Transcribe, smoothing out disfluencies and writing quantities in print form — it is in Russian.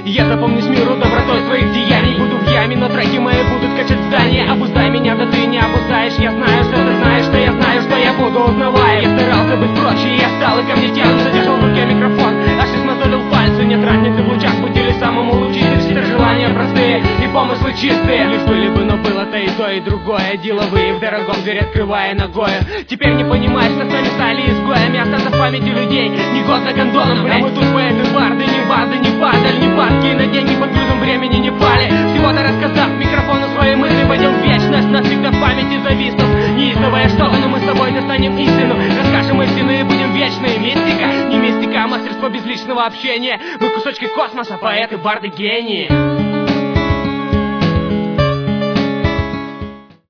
Я запомнюсь миру добротой своих деяний. Буду в яме, но треки мои будут качать здания. Обуздай меня, да ты не обуздаешь. Я знаю, что ты знаешь, что я знаю, что я буду узнаваем. Я старался быть проще, я стал и ко мне тянутся. Держал в руке микрофон, аж измозолил пальцы. Нет разницы в лучах, будили самому лучистым. Желания простые и помыслы чистые. Лишь были бы, но было-то и то, и другое. Деловые в дорогом дверь открывая ногою. Теперь не понимаешь, что сами стали изгоями. Остаться в памяти людей негодно гондоном. А мы тут поэты, барды, не падаль, не падки. На деньги под грузом времени не пали. Всего-то рассказав микрофону свои мысли, пойдем в вечность, навсегда в памяти зависнув. Неистовое что-то, но мы с тобой достанем истину. Расскажем истину и будем вечные. Мистика, не мистика, а мастерство безличного общения. Мы кусочки космоса, поэты, барды, гении.